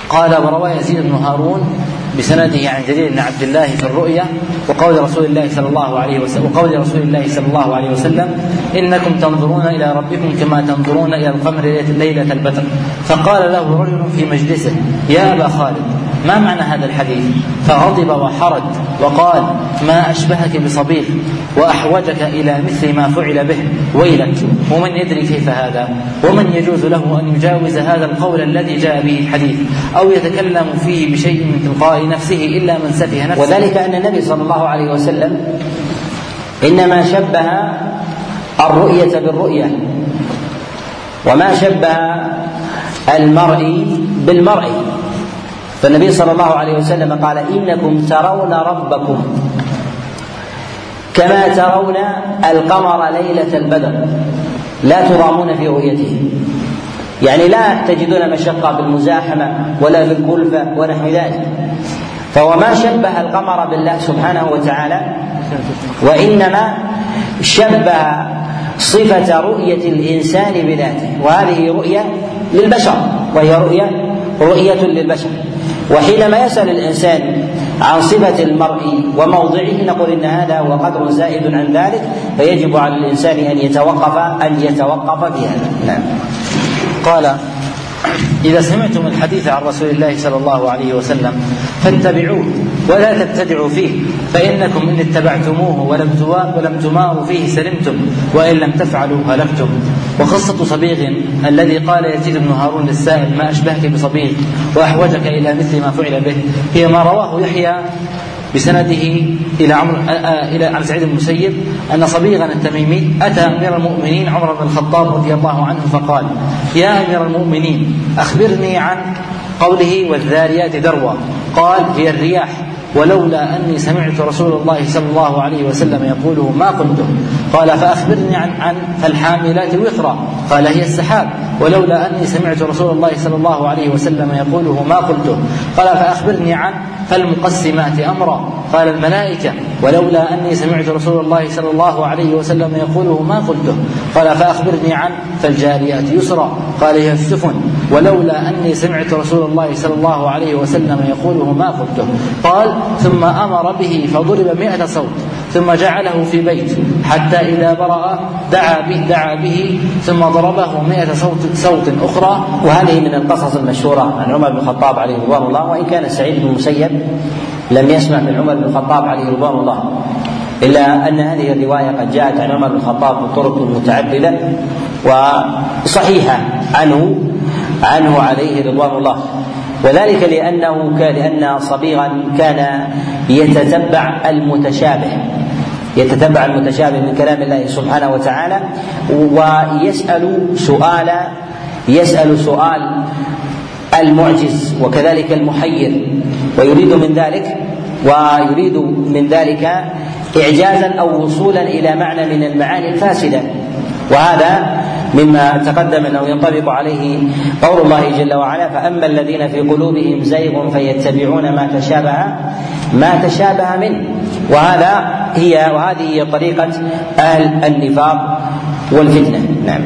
قال: وروى يزيد بن هارون بسنده عن جرير بن عبد الله في الرؤيا وقول رسول الله صلى الله عليه وسلم: إنكم تنظرون إلى ربكم كما تنظرون إلى القمر ليلة البدر. فقال له رجل في مجلسه: يا أبا خالد، ما معنى هذا الحديث؟ فغضب وحرج وقال: ما أشبهك بصبيغ وأحوجك إلى مثل ما فعل به، ويلك، ومن يدري كيف هذا؟ ومن يجوز له أن يجاوز هذا القول الذي جاء به الحديث أو يتكلم فيه بشيء من تلقاء نفسه إلا من سفه نفسه. وذلك أن النبي صلى الله عليه وسلم إنما شبه الرؤية بالرؤية، وما شبه المرء بالمرء. فالنبي صلى الله عليه وسلم قال: إنكم ترون ربكم كما ترون القمر ليلة البدر لا ترامون في رؤيته، يعني لا تجدون مشقة بالمزاحمة ولا بالكلفة ونحو ذلك. فهو ما شبه القمر بالله سبحانه وتعالى، وإنما شبه صفة رؤية الإنسان بذاته، وهذه رؤية للبشر، وهي رؤية للبشر. وحينما يسأل الإنسان عن صفة المرء وموضعه نقول إن هذا هو قدر زائد عن ذلك، فيجب على الإنسان أن يتوقف في هذا. نعم. قال: إذا سمعتم الحديث عن رسول الله صلى الله عليه وسلم فاتبعوه ولا تبتدعوا فيه، فإنكم إن اتبعتموه ولم تماروا فيه سلمتم، وإن لم تفعلوا هلكتم. وقصة صبيغ الذي قال يزيد بن هارون للسائل: ما أشبهك بصبيغ وأحوجك إلى مثل ما فعل به، هي ما رواه يحيى بسنده إلى عن سعيد بن المسيب أن صبيغا التميمي أتى أمير المؤمنين عمر بن الخطاب رضي الله عنه فقال: يا أمير المؤمنين، أخبرني عن قوله والذاريات ذروا. قال: هي الرياح، ولولا أني سمعت رسول الله صلى الله عليه وسلم يقوله ما قلته. قال: فأخبرني عن فالحاملات وقرا. قال: هي السحاب، ولولا أني سمعت رسول الله صلى الله عليه وسلم يقوله ما قلته. قال: فأخبرني عن فالمقسمات أمرا. قال: الملائكة، ولولا أني سمعت رسول الله صلى الله عليه وسلم يقوله ما قلته. قال: فأخبرني عن فالجاريات يسرا. قال: هي السفن، ولولا أني سمعت رسول الله صلى الله عليه وسلم يقوله ما قلته. قال: ثم أمر به فضرب 100 صوت، ثم جعله في بيت حتى إذا برأ دعا به ثم ضربه 100 صوت أخرى. وهذه من القصص المشهورة عن عمر بن الخطاب عليه رضوان الله، وإن كان سعيد بن المسيب لم يسمع من عمر بن الخطاب عليه رضوان الله، إلا أن هذه الرواية قد جاءت عن عمر بن الخطاب بطرق متعددة وصحيحة عنه عليه رضوان الله. وذلك لأن صبيغا كان يتتبع المتشابه من كلام الله سبحانه وتعالى، ويسأل سؤال المعجز وكذلك المحير، ويريد من ذلك إعجازا أو وصولا إلى معنى من المعاني الفاسدة. وهذا مما تقدم أنه ينطبق عليه قول الله جل وعلا: فأما الذين في قلوبهم زيغ فيتبعون ما تشابه منه. وهذه هي طريقة أهل النفاق والفتنة. نعم.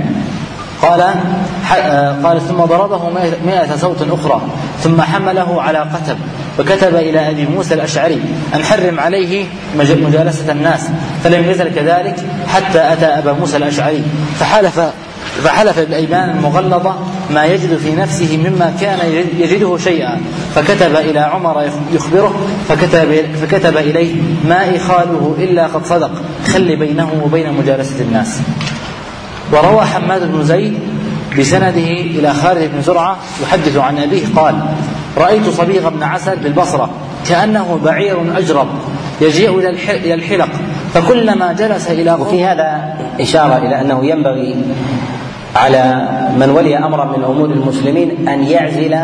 قال: ثم ضربه 100 صوت أخرى، ثم حمله على قتب، وكتب إلى أبي موسى الأشعري أن حرم عليه مجالسة الناس، فلم يزل كذلك حتى أتى أبا موسى الأشعري فحلف بالأيمان المغلظة ما يجد في نفسه مما كان يجده شيئا، فكتب إلى عمر يخبره، فكتب إليه: ما إخاله إلا قد صدق، خل بينه وبين مجالسة الناس. وروى حماد بن زيد بسنده إلى خالد بن زرعة يحدث عن أبيه قال: رأيت صبيغ بن عسل بالبصرة كأنه بعير أجرب يجيء إلى الحلق، فكلما جلس إلى وفي هذا إشارة إلى أنه ينبغي على من ولي أمرا من أمور المسلمين أن يعزل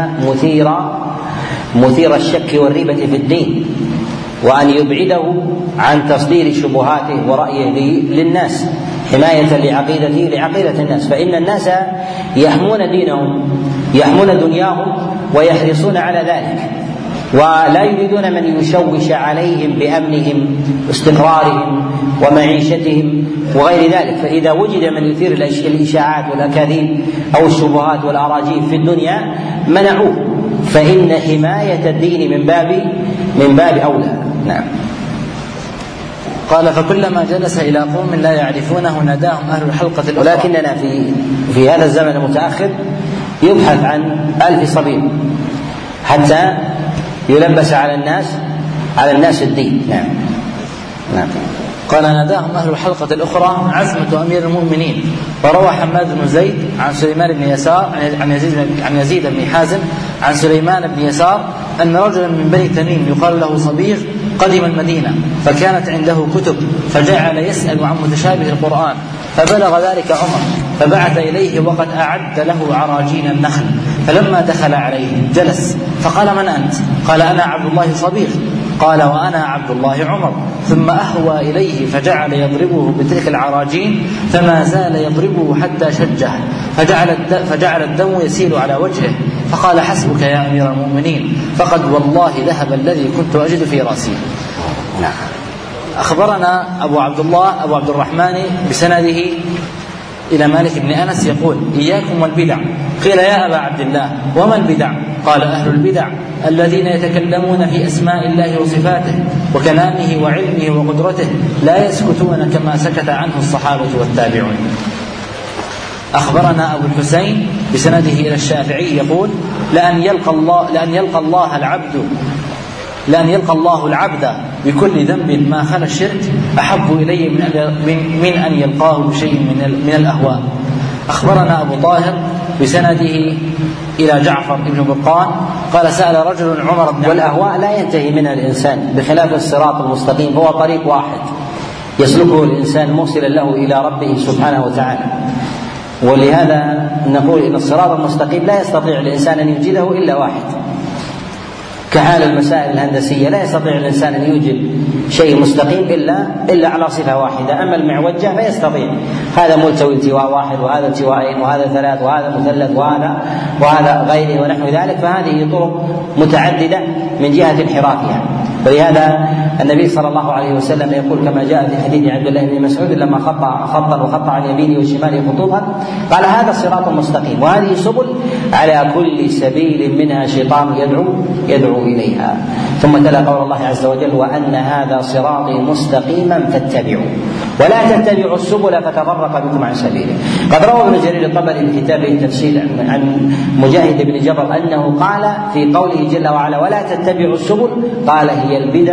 مثير الشك والريبة في الدين، وأن يبعده عن تصدير شبهاته ورأيه للناس حماية لعقيدة الناس. فإن الناس يحمون دينهم، يحمون دنياهم، ويحرصون على ذلك، ولا يريدون من يشوش عليهم بأمنهم واستقرارهم ومعيشتهم وغير ذلك. فإذا وجد من يثير الإشاعات والأكاذيب أو الشبهات والأراجيف في الدنيا منعوه، فإن حماية الدين من باب أولى. نعم. قال فكلما جلس إلى قوم لا يعرفونه ناداهم أهل الحلقة الأخرى. ولكننا في هذا الزمن المتأخر يبحث عن 1000 صبي حتى يلبس على الناس الدين. نعم. قال ناداهم أهل الحلقة الأخرى عزمة أمير المؤمنين. وروى حماد بن زيد عن سليمان بن يسار عن يزيد بن حازم عن سليمان بن يسار أن رجلا من بني تميم يقال له صبيغ قدم المدينة فكانت عنده كتب فجعل يسأل عن متشابه القرآن فبلغ ذلك عمر فبعث إليه وقد أعد له عراجين النخل فلما دخل عليه جلس فقال من أنت؟ قال أنا عبد الله صبيغ. قال وأنا عبد الله عمر. ثم أهوى إليه فجعل يضربه بتلك العراجين فما زال يضربه حتى شجه فجعل الدم يسيل على وجهه فقال حسبك يا أمير المؤمنين فقد والله ذهب الذي كنت أجد في رأسي. أخبرنا أبو عبد الرحمن بسنده إلى مالك بن أنس يقول إياكم والبدع. قيل يا أبا عبد الله وما البدع؟ قال أهل البدع الذين يتكلمون في أسماء الله وصفاته وكلامه وعلمه وقدرته لا يسكتون كما سكت عنه الصحابة والتابعون. أخبرنا أبو الحسين بسنده إلى الشافعي يقول لأن يلقى الله العبد بكل ذنب ما خلا الشرك أحب إلي من أن يلقاه بشيء من الأهواء. أخبرنا أبو طاهر بسنده إلى جعفر بن برقان قال سأل رجل عمر بن. والأهواء لا ينتهي منها الإنسان بخلاف الصراط المستقيم، هو طريق واحد يسلكه الإنسان موصلا له إلى ربه سبحانه وتعالى. ولهذا نقول إن الصراط المستقيم لا يستطيع الإنسان أن يوجده إلا واحد، كحال المسائل الهندسية لا يستطيع الإنسان أن يوجد شيء مستقيم إلا على صفة واحدة. أما المعوجة فيستطيع، هذا ملتوي التواء واحد وهذا التواءين وهذا ثلاث وهذا مثلث وهذا غيره ونحو ذلك، فهذه طرق متعددة من جهة انحرافها. ولهذا النبي صلى الله عليه وسلم يقول كما جاء في حديث عبد الله بن مسعود لما خط عن يمينه وشماله خطوطا قال هذا الصراط المستقيم وهذه سبل على كل سبيل منها شيطان يدعو إليها. ثم تلا قول الله عز وجل وأن هذا صراطي مستقيما فاتبعوا ولا تتبعوا السبل فتفرق بكم عن سبيله. قد روى ابن جرير الطبري في كتابه التفسير عن مجاهد بن جبر أنه قال في قوله جل وعلا ولا تتبعوا السبل قال هي البدع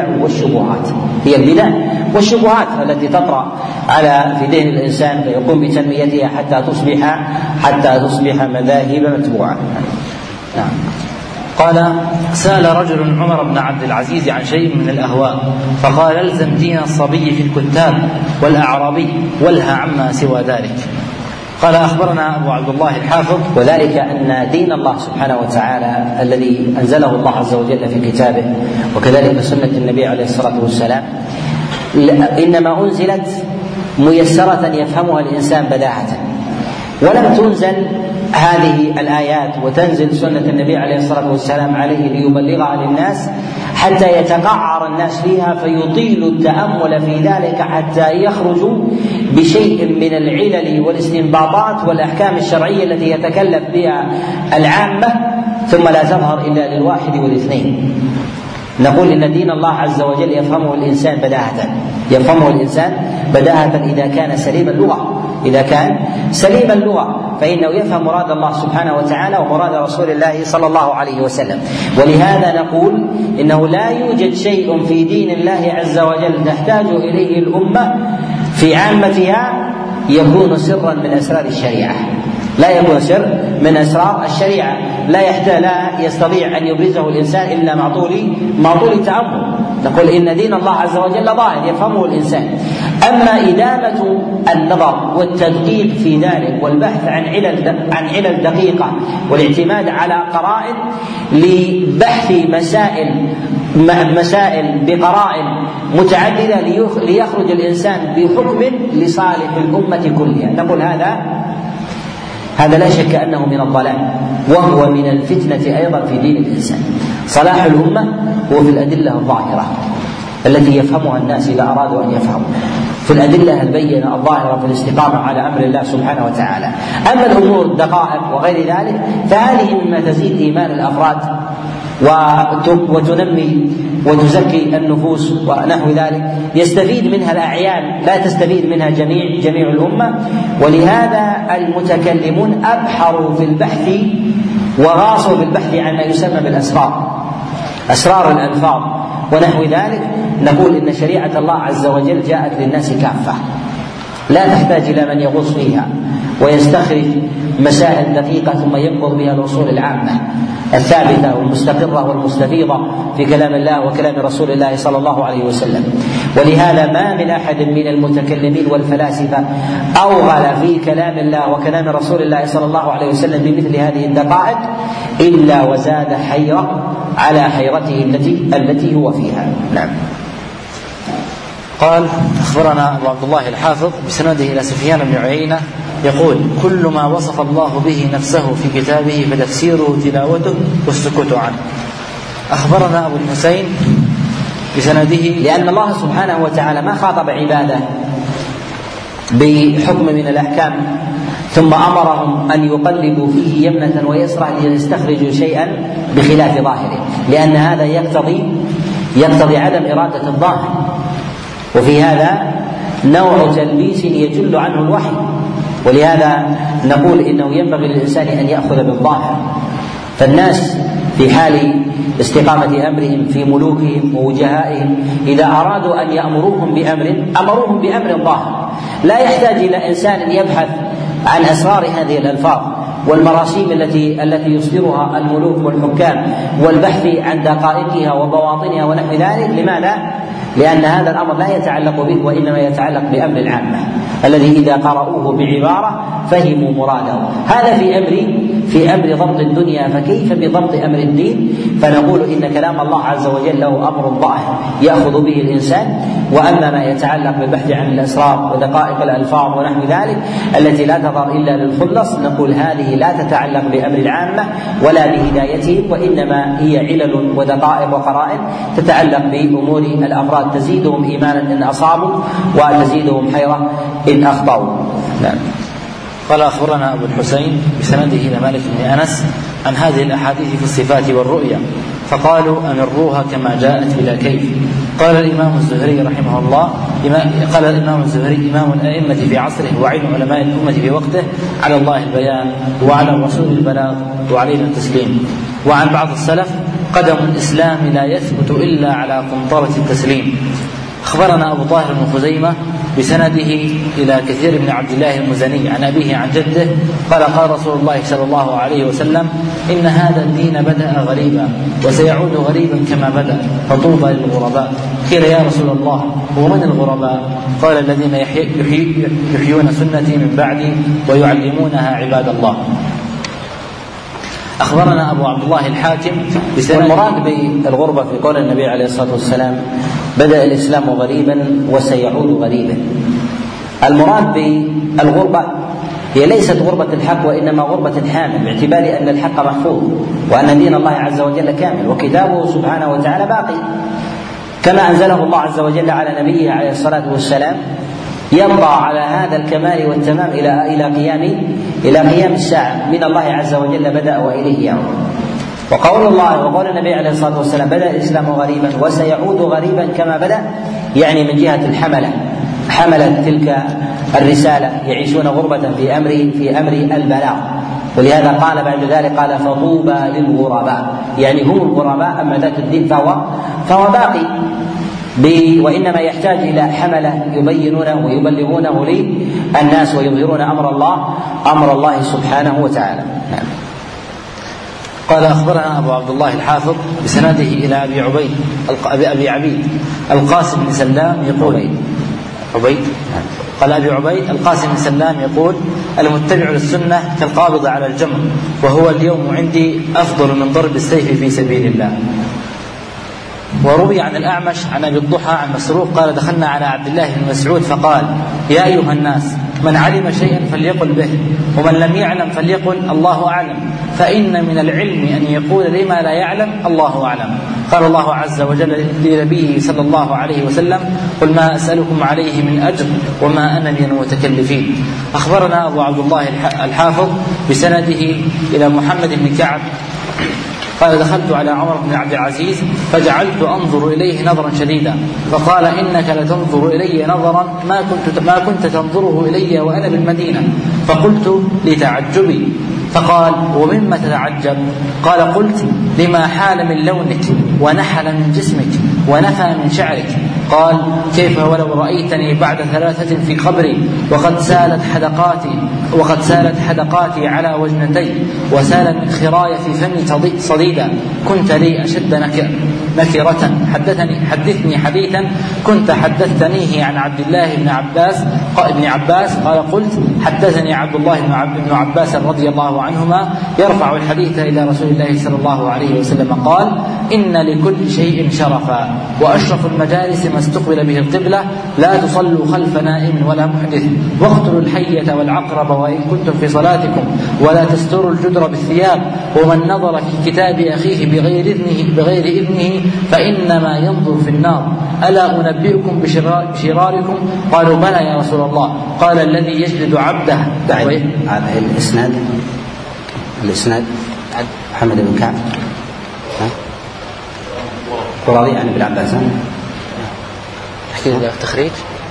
والشبهات التي تطرأ في ذهن الإنسان فيقوم بتنميتها حتى تصبح مذاهب متبوعة. نعم. قال سأل رجل عمر بن عبد العزيز عن شيء من الأهواء فقال الزم دين الصبي في الكتاب والأعرابي والها عما سوى ذلك. قال أخبرنا أبو عبد الله الحافظ وذلك أن دين الله سبحانه وتعالى الذي أنزله الله عز وجل في كتابه وكذلك سنة النبي عليه الصلاة والسلام إنما أنزلت ميسرة يفهمها الإنسان بداهة، ولم تنزل هذه الآيات وتنزل سنة النبي عليه الصلاة والسلام عليه ليبلغها للناس حتى يتقعر الناس فيها فيطيل التأمل في ذلك حتى يخرجوا بشيء من العلل والاستنباطات والأحكام الشرعية التي يتكلف بها العامة ثم لا تظهر إلا للواحد والاثنين. نقول إن دين الله عز وجل يفهمه الإنسان بداهة إذا كان سليم اللغة فإنه يفهم مراد الله سبحانه وتعالى ومراد رسول الله صلى الله عليه وسلم. ولهذا نقول إنه لا يوجد شيء في دين الله عز وجل تحتاج إليه الأمة في عامتها يكون سرا من أسرار الشريعة، لا يكون سر من أسرار الشريعة لا يستطيع أن يبرزه الإنسان إلا مع طول التأمل. نقول إن دين الله عز وجل ظاهر يفهمه الإنسان. أما إدامة النظر والتدقيق في ذلك والبحث عن علل دقيقة والاعتماد على قرائن لبحث مسائل بقرائن متعددة ليخرج الإنسان بحكم لصالح الأمة كلها، نقول هذا لا شك أنه من الضلال وهو من الفتنة أيضا في دين الإنسان. صلاح الأمة هو في الأدلة الظاهرة التي يفهمها الناس إذا أرادوا أن يفهموا. في الأدلة البينة الظاهرة في الاستقامة على أمر الله سبحانه وتعالى. أما الأمور الدقائق وغير ذلك فهذه مما تزيد إيمان الأفراد وتنمي وتزكي النفوس ونحو ذلك، يستفيد منها الأعيان، لا تستفيد منها جميع الأمة. ولهذا المتكلمون أبحروا في البحث وغاصوا في البحث عن ما يسمى بالأسرار، أسرار الألفاظ ونحو ذلك. نقول إن شريعة الله عز وجل جاءت للناس كافة، لا تحتاج إلى من يغوص فيها ويستخرج مسائل دقيقة ثم ينقض بها الأصول العامة الثابتة والمستقرة والمستفيضة في كلام الله وكلام رسول الله صلى الله عليه وسلم. ولهذا ما من أحد من المتكلمين والفلاسفة أوغل في كلام الله وكلام رسول الله صلى الله عليه وسلم بمثل هذه الدقائق إلا وزاد حيرة على حيرته التي هو فيها. نعم. قال: أخبرنا أبو عبد الله الحافظ بسنده إلى سفيان بن عيينة يقول: كل ما وصف الله به نفسه في كتابه فتفسيره تلاوته والسكوت عنه. أخبرنا أبو الحسين بسنده، لأن الله سبحانه وتعالى ما خاطب عباده بحكم من الأحكام ثم أمرهم أن يقلبوا فيه يمنة ويسرى ليستخرجوا شيئا بخلاف ظاهره، لأن هذا يقتضي عدم إرادة الظاهر، وفي هذا نوع تلبيس يجل عنه الوحي. ولهذا نقول إنه ينبغي للإنسان أن يأخذ بالظاهر. فالناس في حال استقامة أمرهم في ملوكهم ووجهائهم إذا أرادوا أن يأمروهم بأمر أمروهم بأمر ظاهر، لا يحتاج إلى إنسان يبحث عن أسرار هذه الألفاظ والمراسيم التي يصدرها الملوك والحكام والبحث عن دقائقها وبواطنها ونحو ذلك. لماذا؟ لأن هذا الأمر لا يتعلق به، وإنما يتعلق بأمر العامة الذي إذا قرأوه بعبارة فهموا مراده. هذا في أمر ضبط الدنيا، فكيف بضبط أمر الدين؟ فنقول إن كلام الله عز وجل له أمر ظاهر يأخذ به الإنسان. وأما ما يتعلق بالبحث عن الأسرار ودقائق الألفاظ ونحو ذلك التي لا تظهر إلا للخلص، نقول هذه لا تتعلق بأمر العامة ولا بهدايتهم، وإنما هي علل ودقائق وقرائن تتعلق بأمور الأفراد، تزيدهم إيمانا إن أصابوا وتزيدهم حيرة إن أخطأوا. نعم. قال: أخبرنا أبو الحسين بسنده إلى مالك بن أنس عن هذه الأحاديث في الصفات والرؤيا فقالوا: أمروها كما جاءت بلا كيف. قال الإمام الزهري رحمه الله: قال الإمام الزهري إمام الأئمة في عصره وعين علماء الأمة في وقته: على الله البيان وعلى الرسول البلاغ وعلينا التسليم. وعن بعض السلف: قدم الإسلام لا يثبت إلا على قنطرة التسليم. أخبرنا أبو طاهر بن خزيمة بسنده إلى كثير بن عبد الله المزني عن أبيه عن جده قال: قال رسول الله صلى الله عليه وسلم: إن هذا الدين بدأ غريبا وسيعود غريبا كما بدأ، فطوبى للغرباء. قيل: يا رسول الله ومن الغرباء؟ قال: الذين يحيون سنتي من بعدي ويعلمونها عباد الله. أخبرنا أبو عبد الله الحاكم والمراد بالغربة في قول النبي عليه الصلاة والسلام: بدأ الإسلام غريبا وسيعود غريبا. المراد بالغربة هي ليست غربة الحق وإنما غربة الحامل، باعتبار أن الحق محفوظ وأن دين الله عز وجل كامل وكتابه سبحانه وتعالى باقي كما أنزله الله عز وجل على نبيه عليه الصلاة والسلام، يبقى على هذا الكمال والتمام إلى قيام الساعة من الله عز وجل بدأ وإليه يعود. وقول الله وقول النبي عليه الصلاة والسلام: بدأ الإسلام غريبا وسيعود غريبا كما بدأ، يعني من جهة حملة تلك الرسالة يعيشون غربة في أمر البلاغ. ولهذا قال بعد ذلك قال: فطوبى للغرباء، يعني هم الغرباء، أما ذات الدين فهو باقي وإنما يحتاج إلى حملة يبينونه ويبلغونه للناس ويظهرون أمر الله سبحانه وتعالى. نعم. قال: أخبرنا أبو عبد الله الحافظ بسنده إلى أبي عبيد القاسم بن سلام يقول: قال أبي عبيد القاسم بن سلام يقول: المتبع للسنة كالقابض على الجمر، وهو اليوم عندي أفضل من ضرب السيف في سبيل الله. وروي عن الأعمش عن أبي الضحى عن مسروق قال: دخلنا على عبد الله بن مسعود فقال: يا أيها الناس، من علم شيئا فليقل به، ومن لم يعلم فليقل الله أعلم، فإن من العلم أن يقول لما لا يعلم الله أعلم. قال الله عز وجل لنبيه صلى الله عليه وسلم: قل ما أسألكم عليه من أجر وما أنا من المتكلفين. أخبرنا أبو عبد الله الحافظ بسنده إلى محمد بن كعب قال: دخلت على عمر بن عبد العزيز فجعلت أنظر إليه نظرا شديدا، فقال: إنك لتنظر إلي نظرا ما كنت تنظره إلي وأنا بالمدينة. فقلت لتعجبي، فقال: ومما تتعجب؟ قال: قلت: لما حال من لونك ونحل من جسمك ونفى من شعرك. قال: كيف ولو رأيتني بعد 3 في قبري وقد سالت حدقاتي على وجنتي وسال من خراي في فمي صديدا، كنت لي أشد نكرة. حدثني حديثا كنت حدثتنيه عن عبد الله بن عباس. قال: قلت: حدثني عبد الله بن عباس رضي الله عنهما يرفع الحديث إلى رسول الله صلى الله عليه وسلم قال: إن لكل شيء شرفا، وأشرف المجالس ما استقبل به القبلة، لا تصلوا خلف نائم ولا محدث، واقتلوا الحية والعقرب وإن كنتم في صلاتكم، ولا تستروا الجدر بالثياب، ومن نظر في كتاب أخيه بغير إذنه فإنما ينظر في النار. ألا أنبئكم بشراركم؟ قالوا: بلى يا رسول الله. قال: الذي يجلد عبده. الإسناد محمد بن كعب قراضي عن ابن عباس. تخريج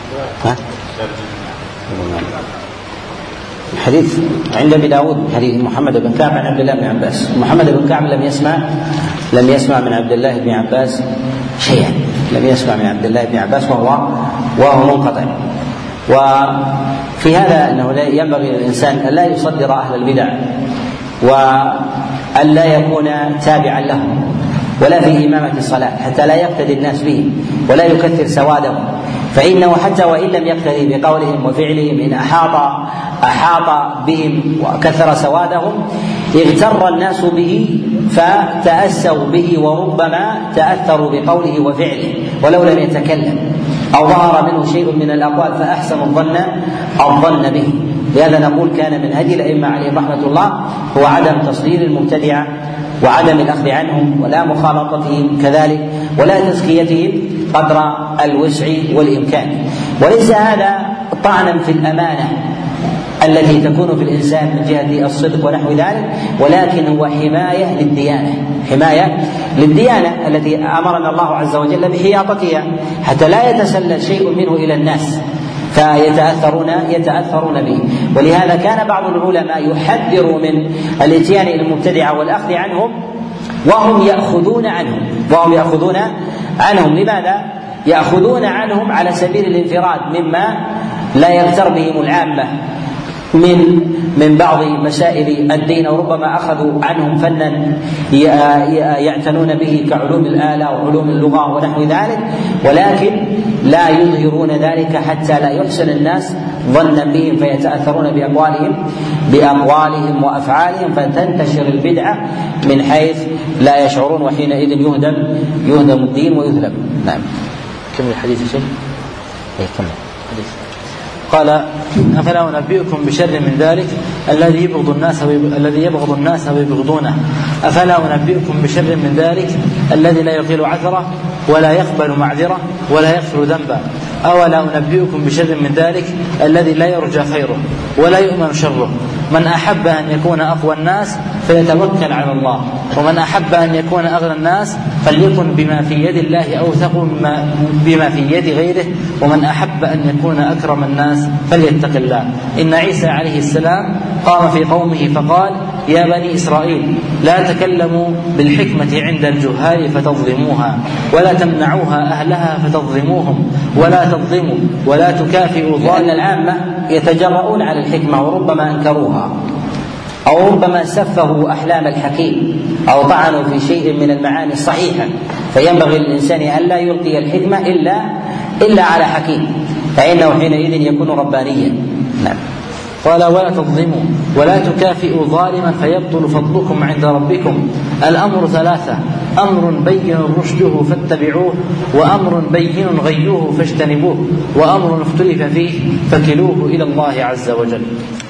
حديث عند ابي داود حديث محمد بن كعب عن عبد الله بن عباس. محمد بن كعب لم يسمع من عبد الله بن عباس شيئا، لم يسمع من عبد الله بن عباس وهو منقطع. وفي هذا أنه ينبغي للإنسان أن لا يصدر أهل البدع وأن لا يكون تابعا لهم ولا في إمامة الصلاة حتى لا يقتدي الناس به ولا يكثر سوادهم، فإنه حتى وإن لم يقتدي بقولهم وفعلهم إن أحاط بهم وكثر سوادهم اغتر الناس به فتأسوا به وربما تأثروا بقوله وفعله ولو لم يتكلم، أو ظهر منه شيء من الأقوال فأحسنوا الظن به. لهذا نقول كان من هدي الأئمة عليهم رحمة الله هو عدم تصدير المبتدعة وعدم الأخذ عنهم ولا مخالطتهم كذلك ولا تزكيتهم قدر الوسع والإمكان. وليس هذا طعنا في الأمانة التي تكون في الإنسان من جهة الصدق ونحو ذلك، ولكن هو حماية للديانة التي أمرنا الله عز وجل بحياطتها حتى لا يتسلل شيء منه إلى الناس فيتأثرون به. ولهذا كان بعض العلماء يحذر من الاتيان إلى المبتدعة والأخذ عنهم وهم يأخذون عنهم. لماذا؟ يأخذون عنهم على سبيل الانفراد مما لا يغتر بهم العامة من بعض مسائل الدين، وربما أخذوا عنهم فنا يعتنون به كعلوم الآلة وعلوم اللغة ونحو ذلك، ولكن لا يظهرون ذلك حتى لا يحسن الناس ظنا بهم فيتأثرون بأقوالهم وأفعالهم فتنتشر البدعة من حيث لا يشعرون، وحينئذ يهدم الدين ويذلب. نعم. كمل الحديث يا شيخ. قال: أفلا أنبئكم بشر من ذلك الذي يبغض الناس ويبغضونه؟ أفلا أنبئكم بشر من ذلك الذي لا يطيل عثره ولا يقبل معذرة ولا يغفر ذنبا؟ أولا أنبئكم بشر من ذلك الذي لا يرجى خيره ولا يؤمن شره؟ من أحب أن يكون أقوى الناس فيتوكل على الله، ومن أحب أن يكون أغنى الناس فليكن بما في يد الله أوثق بما في يد غيره، ومن أحب أن يكون أكرم الناس فليتق الله. إن عيسى عليه السلام قام في قومه فقال: يا بني إسرائيل لا تكلموا بالحكمة عند الجهال فتظلموها، ولا تمنعوها أهلها فتظلموهم، ولا تظلموا ولا تكافئوا. لأن العامة يتجرؤون على الحكمة وربما أنكروها أو ربما سفهوا أحلام الحكيم أو طعنوا في شيء من المعاني الصحيحة، فينبغي للإنسان أن لا يلقي الحكمة إلا على حكيم، فإنه حينئذ يكون ربانيا. نعم. قال: ولا تظلموا ولا تكافئوا ظالما فيبطل فضلكم عند ربكم. الأمر 3: أمر بين رشده فاتبعوه، وأمر بين غيوه فاجتنبوه، وأمر اختلف فيه فكلوه إلى الله عز وجل.